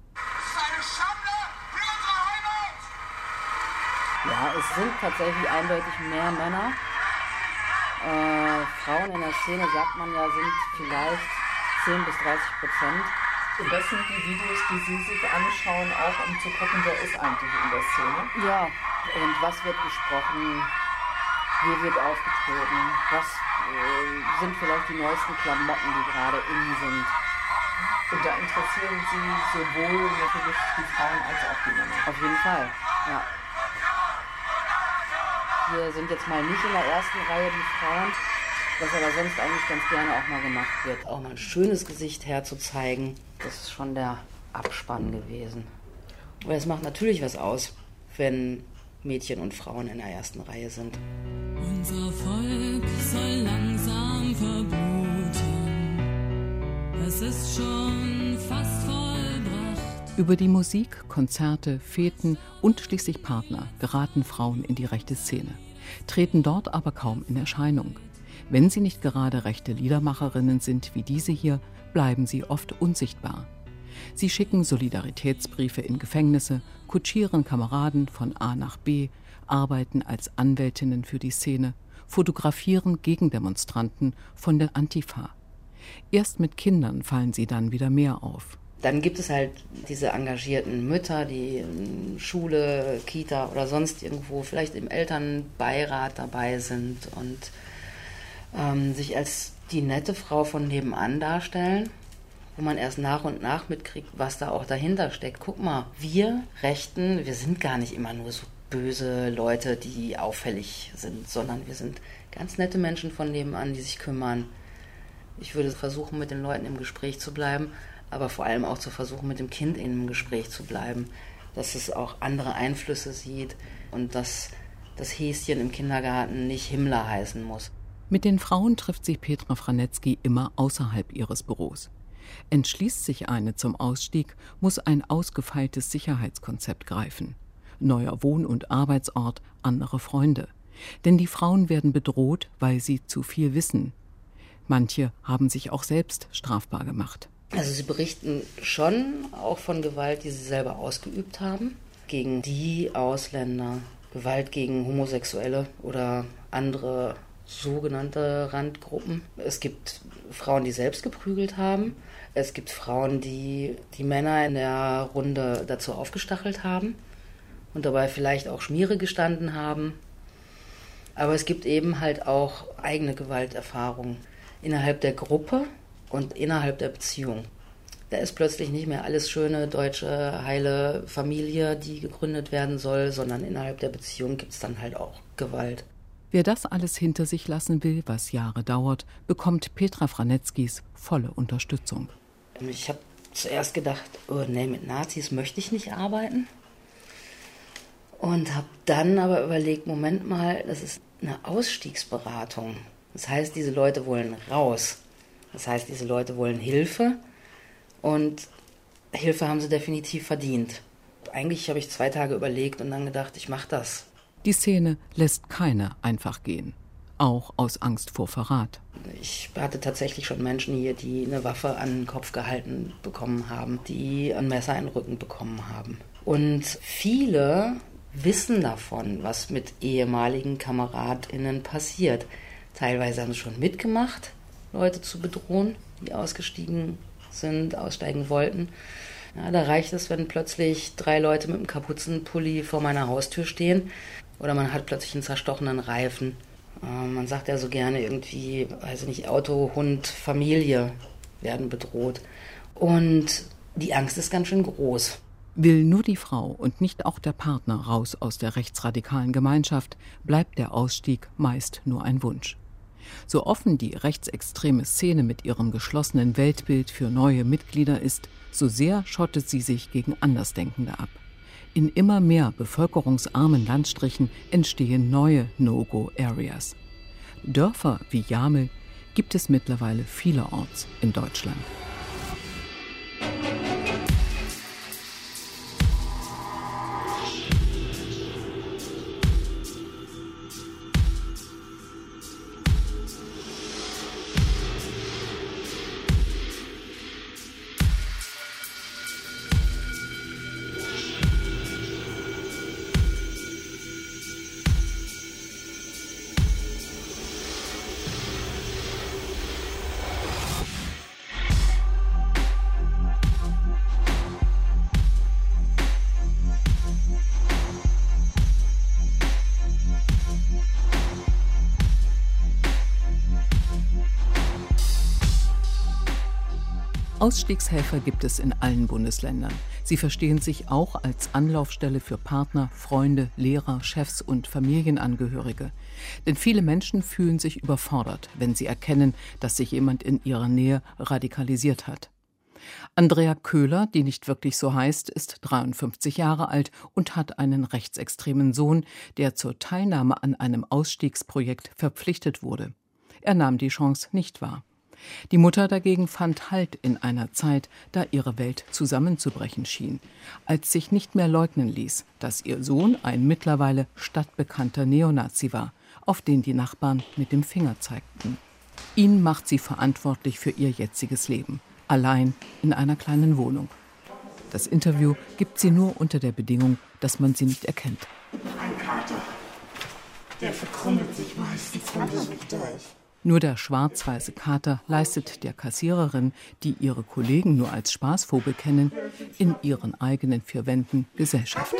[SPEAKER 5] Ja, es sind tatsächlich eindeutig mehr Männer. Frauen in der Szene, sagt man ja, sind vielleicht 10% bis 30%.
[SPEAKER 10] Und das sind die Videos, die Sie sich anschauen, auch um zu gucken, wer ist eigentlich in der Szene?
[SPEAKER 5] Ja, und was wird gesprochen, wie wird aufgetreten, was sind vielleicht die neuesten Klamotten, die gerade in sind.
[SPEAKER 10] Und da interessieren Sie sowohl natürlich die Frauen als auch die Männer?
[SPEAKER 5] Auf jeden Fall, ja. Wir sind jetzt mal nicht in der ersten Reihe die Frauen, was aber sonst eigentlich ganz gerne auch mal gemacht wird. Auch mal ein schönes Gesicht herzuzeigen, das ist schon der Abspann gewesen. Aber es macht natürlich was aus, wenn Mädchen und Frauen in der ersten Reihe sind.
[SPEAKER 14] Unser Volk soll langsam verbluten, es ist schon fast vollbracht.
[SPEAKER 6] Über die Musik, Konzerte, Feten und schließlich Partner geraten Frauen in die rechte Szene, treten dort aber kaum in Erscheinung. Wenn sie nicht gerade rechte Liedermacherinnen sind wie diese hier, bleiben sie oft unsichtbar. Sie schicken Solidaritätsbriefe in Gefängnisse, kutschieren Kameraden von A nach B, arbeiten als Anwältinnen für die Szene, fotografieren Gegendemonstranten von der Antifa. Erst mit Kindern fallen sie dann wieder mehr auf.
[SPEAKER 5] Dann gibt es halt diese engagierten Mütter, die in Schule, Kita oder sonst irgendwo vielleicht im Elternbeirat dabei sind und sich als die nette Frau von nebenan darstellen, wo man erst nach und nach mitkriegt, was da auch dahinter steckt. Guck mal, wir Rechten, wir sind gar nicht immer nur so böse Leute, die auffällig sind, sondern wir sind ganz nette Menschen von nebenan, die sich kümmern. Ich würde versuchen, mit den Leuten im Gespräch zu bleiben, aber vor allem auch zu versuchen, mit dem Kind im Gespräch zu bleiben, dass es auch andere Einflüsse sieht und dass das Häschen im Kindergarten nicht Himmler heißen muss.
[SPEAKER 6] Mit den Frauen trifft sich Petra Franetzky immer außerhalb ihres Büros. Entschließt sich eine zum Ausstieg, muss ein ausgefeiltes Sicherheitskonzept greifen. Neuer Wohn- und Arbeitsort, andere Freunde. Denn die Frauen werden bedroht, weil sie zu viel wissen. Manche haben sich auch selbst strafbar gemacht.
[SPEAKER 5] Also sie berichten schon auch von Gewalt, die sie selber ausgeübt haben, gegen die Ausländer, Gewalt gegen Homosexuelle oder andere sogenannte Randgruppen. Es gibt Frauen, die selbst geprügelt haben. Es gibt Frauen, die die Männer in der Runde dazu aufgestachelt haben und dabei vielleicht auch Schmiere gestanden haben. Aber es gibt eben halt auch eigene Gewalterfahrungen innerhalb der Gruppe und innerhalb der Beziehung. Da ist plötzlich nicht mehr alles schöne, deutsche, heile Familie, die gegründet werden soll, sondern innerhalb der Beziehung gibt es dann halt auch Gewalt.
[SPEAKER 6] Wer das alles hinter sich lassen will, was Jahre dauert, bekommt Petra Franetzkys volle Unterstützung.
[SPEAKER 5] Ich habe zuerst gedacht, oh nee, mit Nazis möchte ich nicht arbeiten. Und habe dann aber überlegt, Moment mal, das ist eine Ausstiegsberatung. Das heißt, diese Leute wollen raus. Das heißt, diese Leute wollen Hilfe. Und Hilfe haben sie definitiv verdient. Eigentlich habe ich 2 Tage überlegt und dann gedacht, ich mache das.
[SPEAKER 6] Die Szene lässt keine einfach gehen, auch aus Angst vor Verrat.
[SPEAKER 5] Ich hatte tatsächlich schon Menschen hier, die eine Waffe an den Kopf gehalten bekommen haben, die ein Messer in den Rücken bekommen haben. Und viele wissen davon, was mit ehemaligen KameradInnen passiert. Teilweise haben sie schon mitgemacht, Leute zu bedrohen, die ausgestiegen sind, aussteigen wollten. Ja, da reicht es, wenn plötzlich 3 Leute mit einem Kapuzenpulli vor meiner Haustür stehen oder man hat plötzlich einen zerstochenen Reifen. Man sagt ja so gerne irgendwie, weiß ich nicht, Auto, Hund, Familie werden bedroht. Und die Angst ist ganz schön groß.
[SPEAKER 6] Will nur die Frau und nicht auch der Partner raus aus der rechtsradikalen Gemeinschaft, bleibt der Ausstieg meist nur ein Wunsch. So offen die rechtsextreme Szene mit ihrem geschlossenen Weltbild für neue Mitglieder ist, so sehr schottet sie sich gegen Andersdenkende ab. In immer mehr bevölkerungsarmen Landstrichen entstehen neue No-Go-Areas. Dörfer wie Jamel gibt es mittlerweile vielerorts in Deutschland. Ausstiegshelfer gibt es in allen Bundesländern. Sie verstehen sich auch als Anlaufstelle für Partner, Freunde, Lehrer, Chefs und Familienangehörige. Denn viele Menschen fühlen sich überfordert, wenn sie erkennen, dass sich jemand in ihrer Nähe radikalisiert hat. Andrea Köhler, die nicht wirklich so heißt, ist 53 Jahre alt und hat einen rechtsextremen Sohn, der zur Teilnahme an einem Ausstiegsprojekt verpflichtet wurde. Er nahm die Chance nicht wahr. Die Mutter dagegen fand Halt in einer Zeit, da ihre Welt zusammenzubrechen schien, als sich nicht mehr leugnen ließ, dass ihr Sohn ein mittlerweile stadtbekannter Neonazi war, auf den die Nachbarn mit dem Finger zeigten. Ihn macht sie verantwortlich für ihr jetziges Leben, allein in einer kleinen Wohnung. Das Interview gibt sie nur unter der Bedingung, dass man sie nicht erkennt.
[SPEAKER 15] Ein Kater, der verkrümmelt sich meistens von diesem durch.
[SPEAKER 6] Nur der schwarz-weiße Kater leistet der Kassiererin, die ihre Kollegen nur als Spaßvogel kennen, in ihren eigenen 4 Wänden Gesellschaft.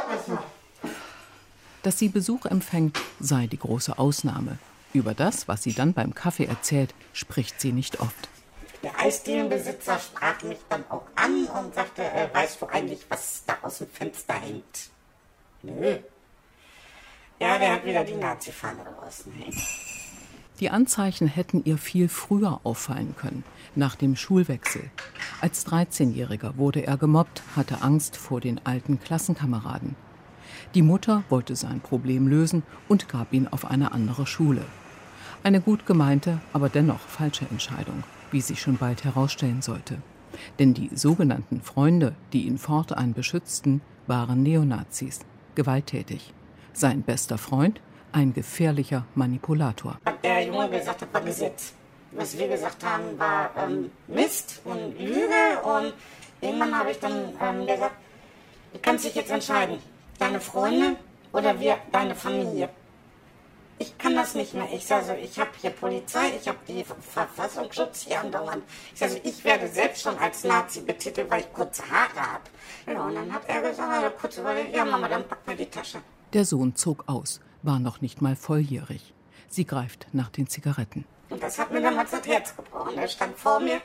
[SPEAKER 6] Dass sie Besuch empfängt, sei die große Ausnahme. Über das, was sie dann beim Kaffee erzählt, spricht sie nicht oft.
[SPEAKER 15] Der Eisdielenbesitzer sprach mich dann auch an und sagte, weißt du eigentlich, was da aus dem Fenster hängt? Nö. Ja, der hat wieder die Nazi-Fahne draußen hängen.
[SPEAKER 6] Die Anzeichen hätten ihr viel früher auffallen können, nach dem Schulwechsel. Als 13-Jähriger wurde er gemobbt, hatte Angst vor den alten Klassenkameraden. Die Mutter wollte sein Problem lösen und gab ihn auf eine andere Schule. Eine gut gemeinte, aber dennoch falsche Entscheidung, wie sich schon bald herausstellen sollte. Denn die sogenannten Freunde, die ihn fortan beschützten, waren Neonazis, gewalttätig. Sein bester Freund? Ein gefährlicher Manipulator.
[SPEAKER 15] Was der Junge gesagt hat, war Gesetz. Was wir gesagt haben, war Mist und Lüge. Und irgendwann habe ich dann gesagt, du kannst dich jetzt entscheiden. Deine Freunde oder deine Familie. Ich kann das nicht mehr. Ich sage so, ich habe hier Polizei, ich habe die Verfassungsschutz hier andauernd. Ich sage so, ich werde selbst schon als Nazi betitelt, weil ich kurze Haare habe. Ja, und dann hat er gesagt, kurze Haare, ja Mama, dann pack mir die Tasche.
[SPEAKER 6] Der Sohn zog aus, war noch nicht mal volljährig. Sie greift nach den Zigaretten.
[SPEAKER 15] Und das hat mir damals das Herz gebrochen. Er stand vor mir,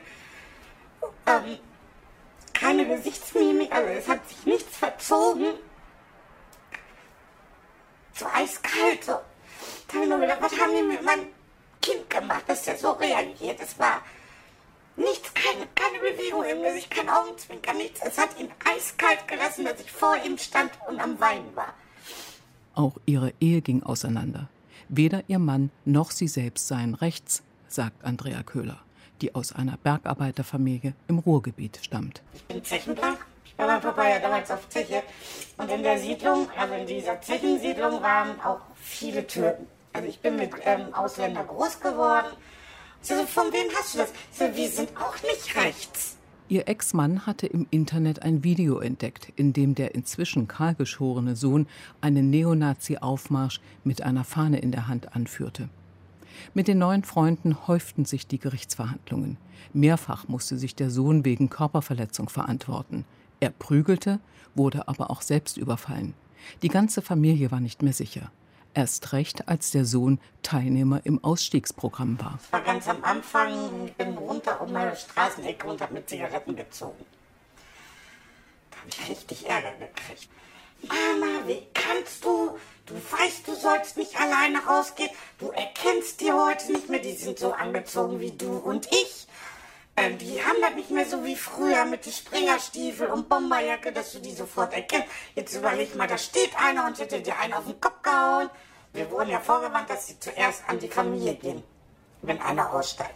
[SPEAKER 15] keine Gesichtsmimik, also es hat sich nichts verzogen. So eiskalt, so. Da habe ich nur gedacht, was haben die mit meinem Kind gemacht, dass der so reagiert? Es war nichts, keine Bewegung im Gesicht, kein Augenzwinkern, nichts. Es hat ihn eiskalt gelassen, dass ich vor ihm stand und am Weinen war.
[SPEAKER 6] Auch ihre Ehe ging auseinander. Weder ihr Mann noch sie selbst seien rechts, sagt Andrea Köhler, die aus einer Bergarbeiterfamilie im Ruhrgebiet stammt.
[SPEAKER 15] Ich bin Zechenbach. Ich war mein Papa ja damals auf Zeche. Und in der Siedlung, also in dieser Zechensiedlung, waren auch viele Türken. Also ich bin mit Ausländern groß geworden. So, von wem hast du das? So, wir sind auch nicht rechts.
[SPEAKER 6] Ihr Ex-Mann hatte im Internet ein Video entdeckt, in dem der inzwischen kahlgeschorene Sohn einen Neonazi-Aufmarsch mit einer Fahne in der Hand anführte. Mit den neuen Freunden häuften sich die Gerichtsverhandlungen. Mehrfach musste sich der Sohn wegen Körperverletzung verantworten. Er prügelte, wurde aber auch selbst überfallen. Die ganze Familie war nicht mehr sicher. Erst recht, als der Sohn Teilnehmer im Ausstiegsprogramm war.
[SPEAKER 15] Ich war ganz am Anfang, ich bin runter um meine Straßenecke und habe mit Zigaretten gezogen. Da habe ich richtig Ärger gekriegt. Mama, wie kannst du? Du weißt, du sollst nicht alleine rausgehen. Du erkennst die heute nicht mehr. Die sind so angezogen wie du und ich. Die haben das nicht mehr so wie früher mit den Springerstiefel und Bomberjacke, dass du die sofort erkennst. Jetzt überleg mal, da steht einer und hätte dir einen auf den Kopf gehauen. Wir wurden ja vorgewarnt, dass sie zuerst an die Familie gehen, wenn einer aussteigt.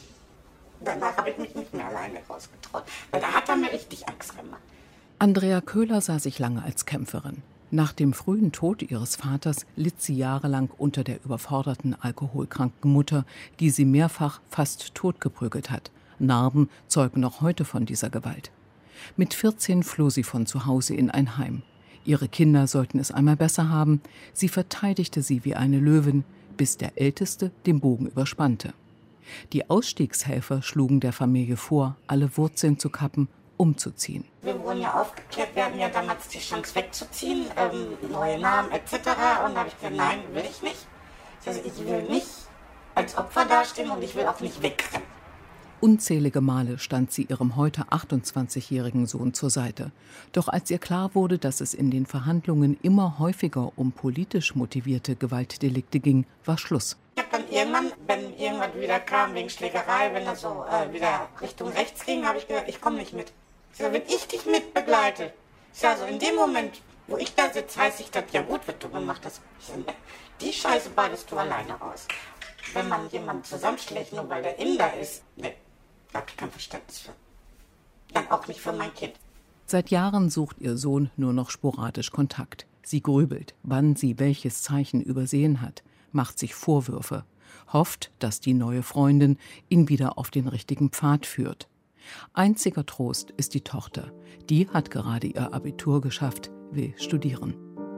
[SPEAKER 15] Danach habe ich mich nicht mehr alleine rausgetraut, weil da hat er mir richtig Angst gemacht.
[SPEAKER 6] Andrea Köhler sah sich lange als Kämpferin. Nach dem frühen Tod ihres Vaters litt sie jahrelang unter der überforderten, alkoholkranken Mutter, die sie mehrfach fast totgeprügelt hat. Narben zeugen noch heute von dieser Gewalt. Mit 14 floh sie von zu Hause in ein Heim. Ihre Kinder sollten es einmal besser haben. Sie verteidigte sie wie eine Löwin, bis der Älteste den Bogen überspannte. Die Ausstiegshelfer schlugen der Familie vor, alle Wurzeln zu kappen, umzuziehen.
[SPEAKER 15] Wir wurden ja aufgeklärt, wir hatten ja damals die Chance wegzuziehen, neue Namen etc. Und da habe ich gesagt, nein, will ich nicht. Also ich will nicht als Opfer dastehen und ich will auch nicht wegrennen.
[SPEAKER 6] Unzählige Male stand sie ihrem heute 28-jährigen Sohn zur Seite. Doch als ihr klar wurde, dass es in den Verhandlungen immer häufiger um politisch motivierte Gewaltdelikte ging, war Schluss.
[SPEAKER 15] Ich habe dann irgendwann, wenn irgendwas wieder kam wegen Schlägerei, wenn das so wieder Richtung rechts ging, habe ich gesagt, ich komme nicht mit. Ich sage, wenn ich dich mit begleite, ich sage, also in dem Moment, wo ich da sitze, heißt ich das, ja gut, was du gemacht hast. Ich sage, die Scheiße badest du alleine aus. Wenn man jemanden zusammenschlägt, nur weil der Inder ist, ne. Da habe ich kein Verständnis für. Dann auch nicht für mein Kind.
[SPEAKER 6] Seit Jahren sucht ihr Sohn nur noch sporadisch Kontakt. Sie grübelt, wann sie welches Zeichen übersehen hat, macht sich Vorwürfe, hofft, dass die neue Freundin ihn wieder auf den richtigen Pfad führt. Einziger Trost ist die Tochter. Die hat gerade ihr Abitur geschafft, will studieren.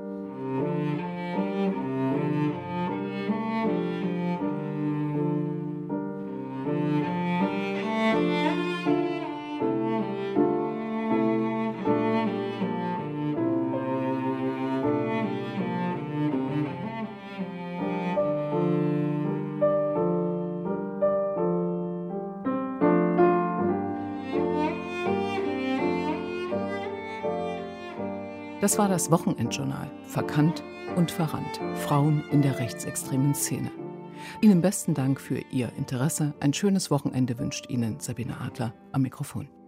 [SPEAKER 6] Das war das Wochenendjournal. Verkannt und verrannt. Frauen in der rechtsextremen Szene. Ihnen besten Dank für Ihr Interesse. Ein schönes Wochenende wünscht Ihnen Sabine Adler am Mikrofon.